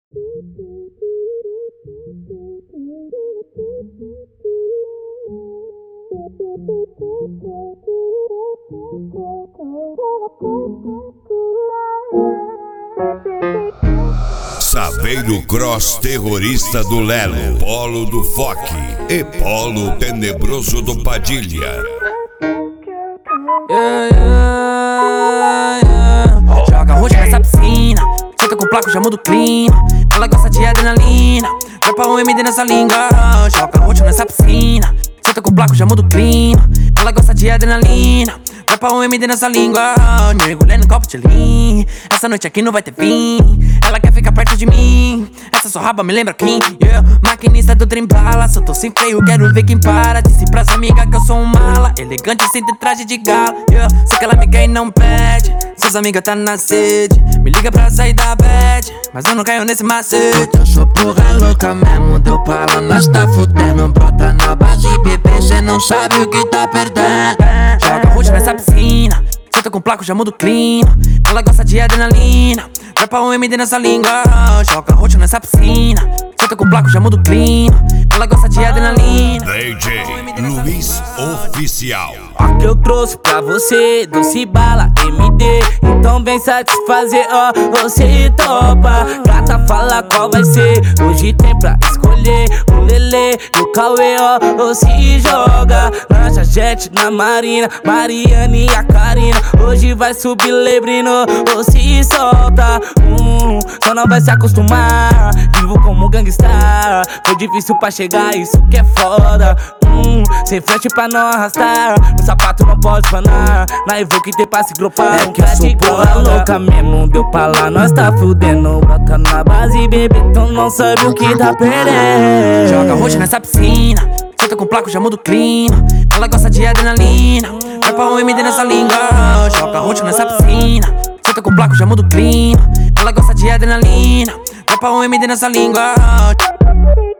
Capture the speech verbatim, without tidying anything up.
Saveiro Cross terrorista do Lelo, Polo do Foque e Polo tenebroso do Padilha. Yeah, yeah, yeah. Joga roxo nessa piscina, senta com placo, já muda o clima. Ela gosta de adrenalina, dropa um M D nessa língua. Joga roxo nessa piscina, senta com placo, já muda o clima. Ela gosta de adrenalina, dropa um M D nessa língua. Mergulhei no copo de lean, essa noite aqui não vai ter fim. Ela quer ficar perto de mim, essa sua raba me lembra quem? Yeah. Maquinista do trem bala, se eu tô sem freio quero ver quem para. Disse pras amigas que eu sou um mala, elegante sem ter traje de gala. Yeah. Sei que ela me quer e não pede, suas amigas tá na sede. Me liga pra sair da bad, mas eu não caio nesse macete. Eu sou porra louca mesmo, deu pra lá, nós tá fudendo. Brota na base, bebê, cê não sabe o que tá perdendo. Joga roxo nessa piscina, senta com placo, já muda o clima. Ela gosta de adrenalina, dropa um M D nessa língua. Joga roxo nessa piscina, senta com placo, já muda o clima. Ela gosta de adrenalina. D J Luiz Oficial. Ó que eu trouxe pra você, doce bala, M D. Então vem satisfazer, ó, você topa. Gata fala qual vai ser, hoje tem pra escolher. O Lelê e o Cauê, ó, ou se joga. Lancha jet na Marina, Mariane e a Karina. Hoje vai subir Lebrino, ou se solta. hum, Só não vai se acostumar, vivo como gangstar. Foi difícil pra chegar, isso que é foda. hum, Sem frente pra não arrastar, o sapato não pode panar. Na Evoque tem pra se gropar. É que eu sou porra louca mesmo, deu pra lá, nós tá fudendo. Brota na base, bebê, tu não sabe o que tá perdendo. Joga roxo nessa piscina, senta com placo, já muda o clima. Ela gosta de adrenalina, dropa um M D nessa língua. Joga roxo nessa piscina, senta com placo, já muda o clima. Ela gosta de adrenalina, dropa um M D nessa língua.